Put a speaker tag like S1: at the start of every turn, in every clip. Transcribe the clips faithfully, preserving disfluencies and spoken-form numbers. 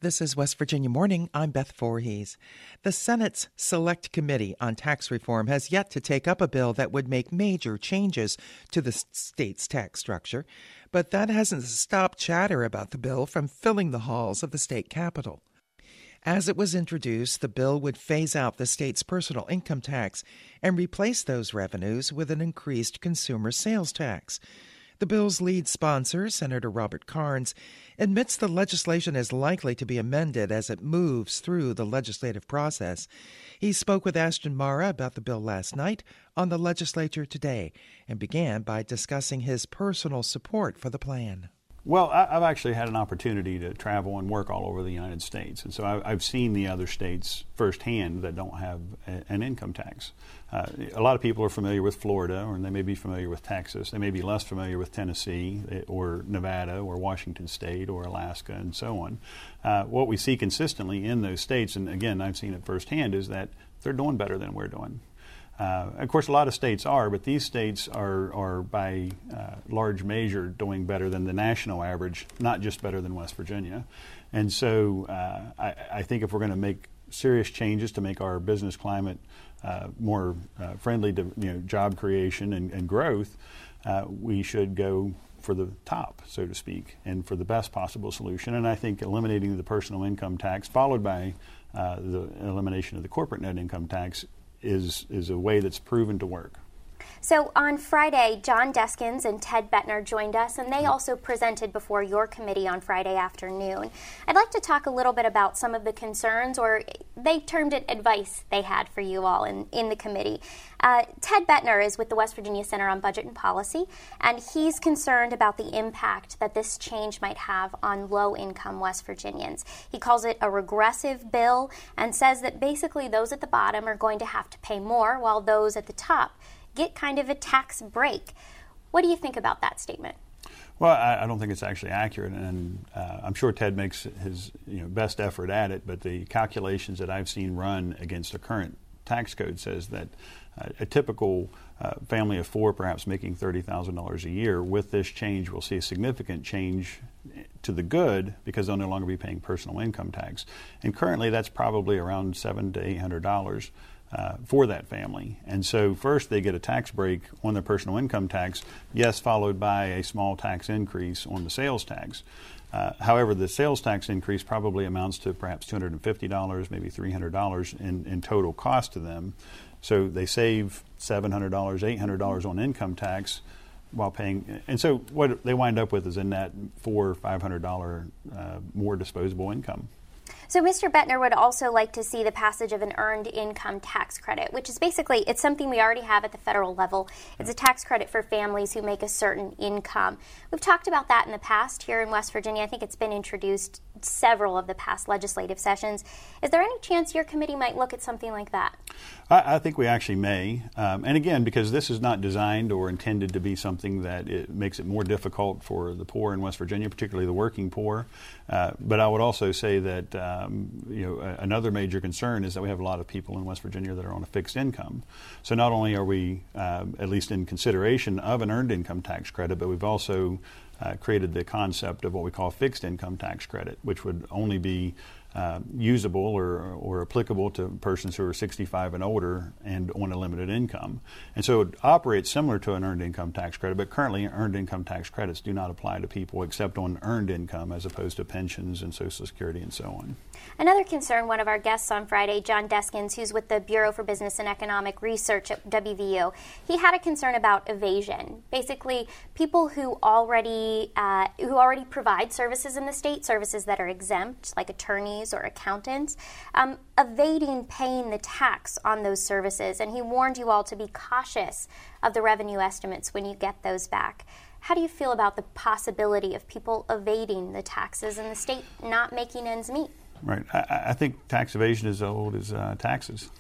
S1: This is West Virginia Morning. I'm Beth Voorhees. The Senate's Select Committee on Tax Reform has yet to take up a bill that would make major changes to the state's tax structure, but that hasn't stopped chatter about the bill from filling the halls of the state capitol. As it was introduced, the bill would phase out the state's personal income tax and replace those revenues with an increased consumer sales tax. The bill's lead sponsor, Senator Robert Karnes, admits the legislation is likely to be amended as it moves through the legislative process. He spoke with Ashton Mara about the bill last night on the legislature today and began by discussing his personal support for the plan.
S2: Well, I've actually had an opportunity to travel and work all over the United States, and so I've seen the other states firsthand that don't have an income tax. Uh, a lot of people are familiar with Florida, or they may be familiar with Texas. They may be less familiar with Tennessee or Nevada or Washington State or Alaska and so on. Uh, what we see consistently in those states, and again, I've seen it firsthand, is that they're doing better than we're doing. Uh, of course, a lot of states are, but these states are, are by uh, large measure doing better than the national average, not just better than West Virginia. And so uh, I, I think if we're going to make serious changes to make our business climate uh, more uh, friendly to you know, job creation and, and growth, uh, we should go for the top, so to speak, and for the best possible solution. And I think eliminating the personal income tax, followed by uh, the elimination of the corporate net income tax, is is a way that's proven to work.
S3: So on Friday, Jon Deskins and Ted Boettner joined us, and they also presented before your committee on Friday afternoon. I'd like to talk a little bit about some of the concerns, or they termed it advice they had for you all in, in the committee. Uh, Ted Boettner is with the West Virginia Center on Budget and Policy, and he's concerned about the impact that this change might have on low-income West Virginians. He calls it a regressive bill and says that basically those at the bottom are going to have to pay more, while those at the top get kind of a tax break. What do you think about that statement?
S2: Well, I, I don't think it's actually accurate, and uh, I'm sure Ted makes his you know, best effort at it, but the calculations that I've seen run against the current tax code says that uh, a typical uh, family of four, perhaps making thirty thousand dollars a year, with this change will see a significant change to the good because they'll no longer be paying personal income tax. And currently that's probably around seven hundred to eight hundred dollars. Uh, for that family. And so first they get a tax break on their personal income tax, yes, followed by a small tax increase on the sales tax. Uh, however, the sales tax increase probably amounts to perhaps two hundred fifty dollars, maybe three hundred dollars in, in total cost to them. So they save seven hundred dollars, eight hundred dollars on income tax while paying. And so what they wind up with is a net four hundred dollars, five hundred dollars uh, more disposable income.
S3: So Mister Boettner would also like to see the passage of an earned income tax credit, which is basically, it's something we already have at the federal level. It's a tax credit for families who make a certain income. We've talked about that in the past here in West Virginia. I think it's been introduced several of the past legislative sessions. Is there any chance your committee might look at something like that?
S2: I, I think we actually may. Um, and again, because this is not designed or intended to be something that it makes it more difficult for the poor in West Virginia, particularly the working poor. Uh, but I would also say that um, you know a, another major concern is that we have a lot of people in West Virginia that are on a fixed income. So not only are we uh, at least in consideration of an earned income tax credit, but we've also uh, created the concept of what we call fixed income tax credit, which would only be Uh, usable or, or applicable to persons who are sixty-five and older and on a limited income. And so it operates similar to an earned income tax credit, but currently earned income tax credits do not apply to people except on earned income as opposed to pensions and Social Security and so on.
S3: Another concern, one of our guests on Friday, Jon Deskins, who's with the Bureau for Business and Economic Research at W V U, he had a concern about evasion. Basically, people who already uh, who already provide services in the state, services that are exempt, like attorneys or accountants, um, evading paying the tax on those services. And he warned you all to be cautious of the revenue estimates when you get those back. How do you feel about the possibility of people evading the taxes and the state not making ends meet?
S2: Right. I, I think tax evasion is as old as uh, taxes.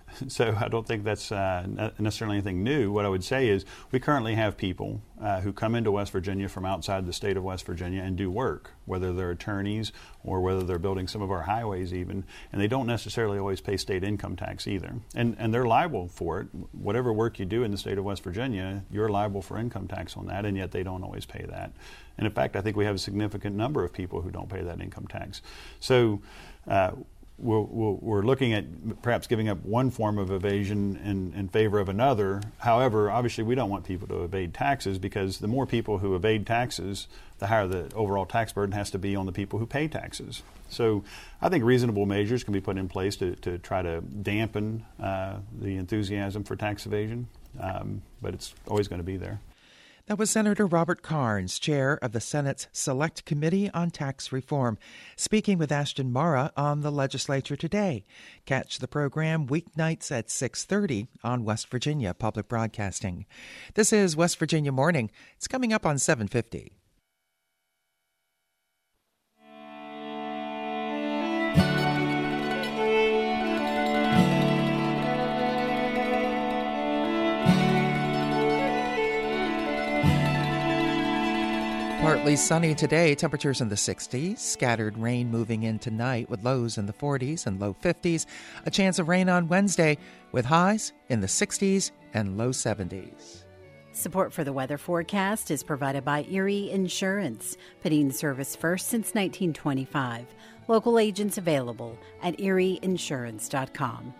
S2: So I don't think that's uh, necessarily anything new. What I would say is we currently have people uh, who come into West Virginia from outside the state of West Virginia and do work, whether they're attorneys or whether they're building some of our highways even, and they don't necessarily always pay state income tax either. And, and they're liable for it. Whatever work you do in the state of West Virginia, you're liable for income tax on that, and yet they don't always pay that. And in fact, I think we have a significant number of people who don't pay that income tax. So uh, We're, we're looking at perhaps giving up one form of evasion in, in favor of another. However, obviously we don't want people to evade taxes, because the more people who evade taxes, the higher the overall tax burden has to be on the people who pay taxes. So I think reasonable measures can be put in place to, to try to dampen uh, the enthusiasm for tax evasion, um, but it's always going to be there.
S1: That was Senator Robert Karnes, chair of the Senate's Select Committee on Tax Reform, speaking with Ashton Mara on the legislature today. Catch the program weeknights at six thirty on West Virginia Public Broadcasting. This is West Virginia Morning. It's coming up on seven fifty. Partly sunny today, temperatures in the sixties, scattered rain moving in tonight with lows in the forties and low fifties, a chance of rain on Wednesday with highs in the sixties and low seventies.
S4: Support for the weather forecast is provided by Erie Insurance, putting service first since nineteen twenty-five. Local agents available at erie insurance dot com.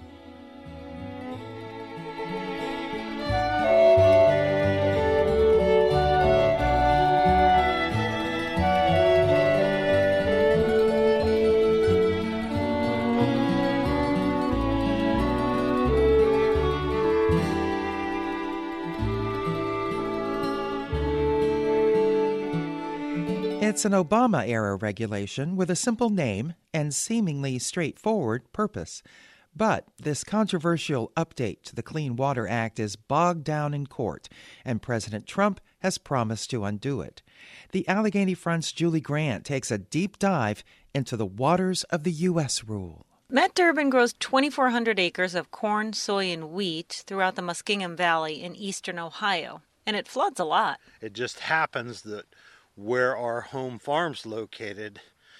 S1: It's an Obama-era regulation with a simple name and seemingly straightforward purpose. But this controversial update to the Clean Water Act is bogged down in court, and President Trump has promised to undo it. The Allegheny Front's Julie Grant takes a deep dive into the waters of the U S rule.
S5: Matt Durbin grows twenty-four hundred acres of corn, soy, and wheat throughout the Muskingum Valley in eastern Ohio, and it floods a lot.
S6: It just happens that where our home farm's located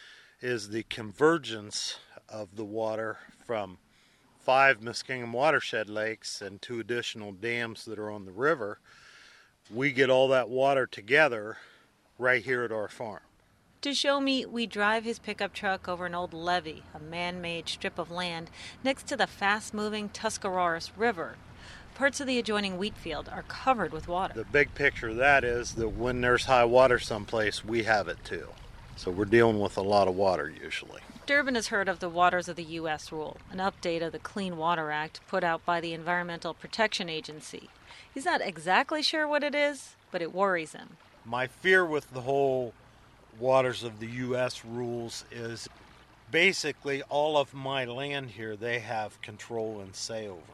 S6: is the convergence of the water from five Muskingum watershed lakes and two additional dams that are on the river. We get all that water together right here at our farm.
S5: To show me, we drive his pickup truck over an old levee, a man-made strip of land next to the fast-moving Tuscarawas River. Parts of the adjoining wheat field are covered with water.
S6: The big picture of that is that when there's high water someplace, we have it too. So we're dealing with a lot of water usually.
S5: Durbin has heard of the Waters of the U S rule, an update of the Clean Water Act put out by the Environmental Protection Agency. He's not exactly sure what it is, but it worries him.
S6: My fear with the whole Waters of the U S rules is basically all of my land here they have control and say over.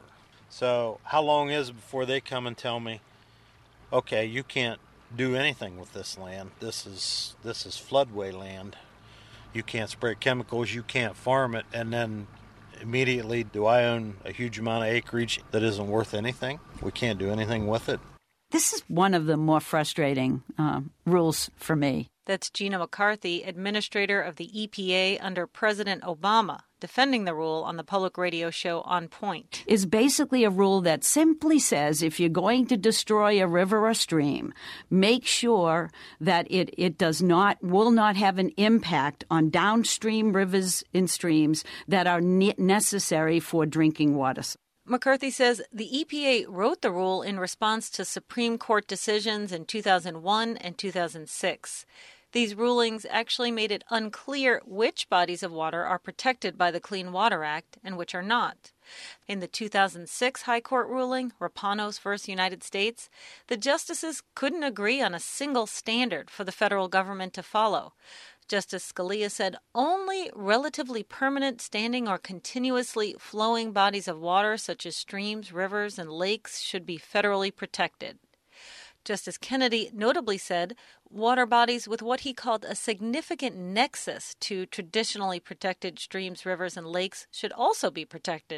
S6: So how long is it before they come and tell me, okay, you can't do anything with this land. This is this is floodway land. You can't spray chemicals, you can't farm it, and then immediately do I own a huge amount of acreage that isn't worth anything? We can't do anything with it.
S7: This is one of the more frustrating uh, rules for me.
S5: That's Gina McCarthy, administrator of the E P A under President Obama, defending the rule on the public radio show On Point.
S7: Is basically a rule that simply says if you're going to destroy a river or stream, make sure that it, it does not, will not have an impact on downstream rivers and streams that are ne- necessary for drinking water.
S5: McCarthy says the E P A wrote the rule in response to Supreme Court decisions in two thousand one and two thousand six. These rulings actually made it unclear which bodies of water are protected by the Clean Water Act and which are not. In the two thousand six High Court ruling, Rapanos v. United States, the justices couldn't agree on a single standard for the federal government to follow. Justice Scalia said only relatively permanent, standing, or continuously flowing bodies of water, such as streams, rivers, and lakes, should be federally protected. Justice Kennedy notably said water bodies with what he called a significant nexus to traditionally protected streams, rivers, and lakes should also be protected.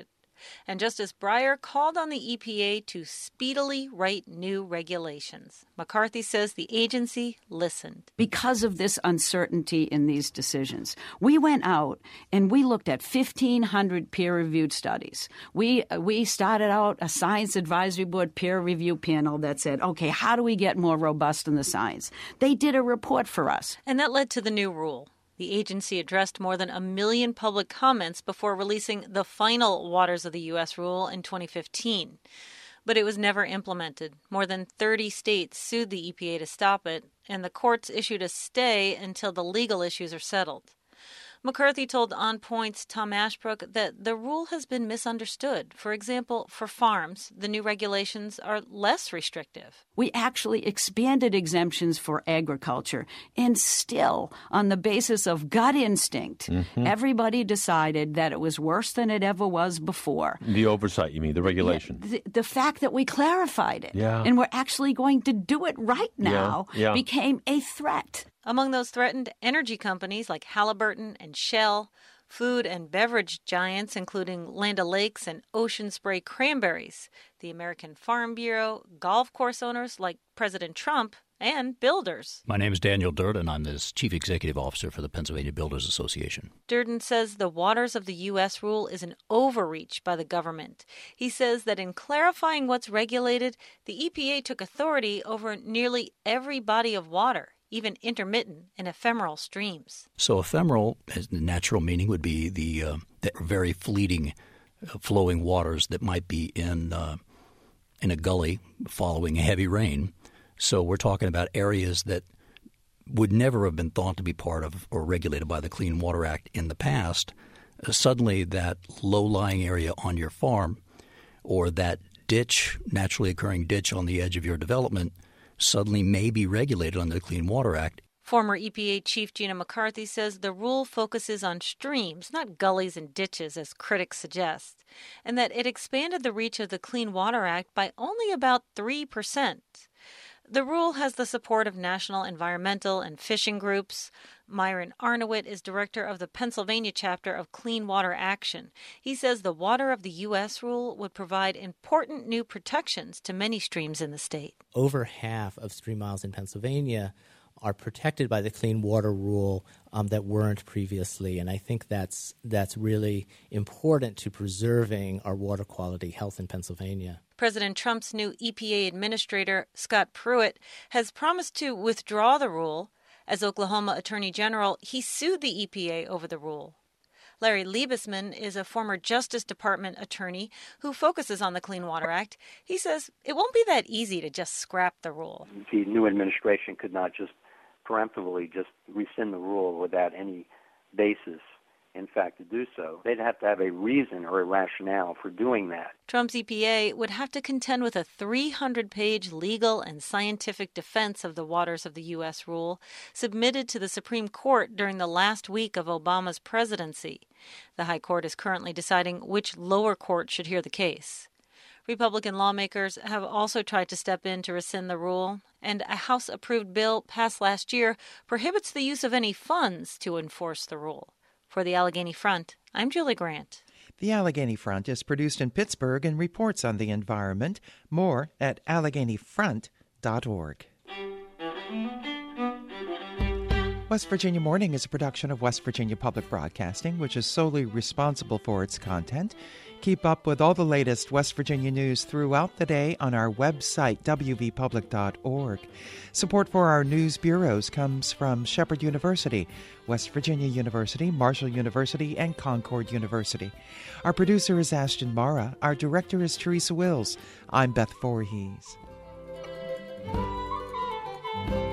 S5: and Justice Breyer called on the E P A to speedily write new regulations. McCarthy says the agency listened.
S7: Because of this uncertainty in these decisions, we went out and we looked at fifteen hundred peer-reviewed studies. We we started out a science advisory board peer review panel that said, okay, how do we get more robust in the science? They did a report for us.
S5: And that led to the new rule. The agency addressed more than a million public comments before releasing the final Waters of the U S rule in twenty fifteen. But it was never implemented. More than thirty states sued the E P A to stop it, and the courts issued a stay until the legal issues are settled. McCarthy told On Point's Tom Ashbrook that the rule has been misunderstood. For example, for farms, the new regulations are less restrictive.
S7: We actually expanded exemptions for agriculture, and still, on the basis of gut instinct, mm-hmm. everybody decided that it was worse than it ever was before.
S8: The oversight, you mean, the regulation.
S7: The, the fact that we clarified it,
S8: yeah.
S7: and we're actually going to do it right now,
S8: yeah. Yeah.
S7: became a threat.
S5: Among those threatened, energy companies like Halliburton and Shell, food and beverage giants including Land O'Lakes and Ocean Spray Cranberries, the American Farm Bureau, golf course owners like President Trump, and builders.
S9: My name is Daniel Durden. I'm the Chief Executive Officer for the Pennsylvania Builders Association.
S5: Durden says the Waters of the U S rule is an overreach by the government. He says that in clarifying what's regulated, the E P A took authority over nearly every body of water, even intermittent and ephemeral streams.
S9: So ephemeral, as the natural meaning, would be the, uh, the very fleeting uh, flowing waters that might be in uh, in a gully following a heavy rain. So we're talking about areas that would never have been thought to be part of or regulated by the Clean Water Act in the past. Uh, suddenly that low-lying area on your farm or that ditch, naturally occurring ditch on the edge of your development suddenly may be regulated under the Clean Water Act.
S5: Former E P A Chief Gina McCarthy says the rule focuses on streams, not gullies and ditches, as critics suggest, and that it expanded the reach of the Clean Water Act by only about three percent. The rule has the support of national environmental and fishing groups. Myron Arnowit is director of the Pennsylvania chapter of Clean Water Action. He says the Water of the U S rule would provide important new protections to many streams in the state.
S10: Over half of stream miles in Pennsylvania are protected by the Clean Water Rule um, that weren't previously, and I think that's that's really important to preserving our water quality health in Pennsylvania.
S5: President Trump's new E P A administrator, Scott Pruitt, has promised to withdraw the rule. As Oklahoma Attorney General, he sued the E P A over the rule. Larry Liebesman is a former Justice Department attorney who focuses on the Clean Water Act. He says it won't be that easy to just scrap the rule.
S11: The new administration could not just preemptively just rescind the rule without any basis, in fact, to do so. They'd have to have a reason or a rationale for doing that.
S5: Trump's E P A would have to contend with a three hundred page legal and scientific defense of the Waters of the U S rule submitted to the Supreme Court during the last week of Obama's presidency. The High Court is currently deciding which lower court should hear the case. Republican lawmakers have also tried to step in to rescind the rule, and a House-approved bill passed last year prohibits the use of any funds to enforce the rule. For the Allegheny Front, I'm Julie Grant.
S1: The Allegheny Front is produced in Pittsburgh and reports on the environment. More at allegheny front dot org. West Virginia Morning is a production of West Virginia Public Broadcasting, which is solely responsible for its content. Keep up with all the latest West Virginia news throughout the day on our website, w v public dot org. Support for our news bureaus comes from Shepherd University, West Virginia University, Marshall University, and Concord University. Our producer is Ashton Mara. Our director is Teresa Wills. I'm Beth Voorhees.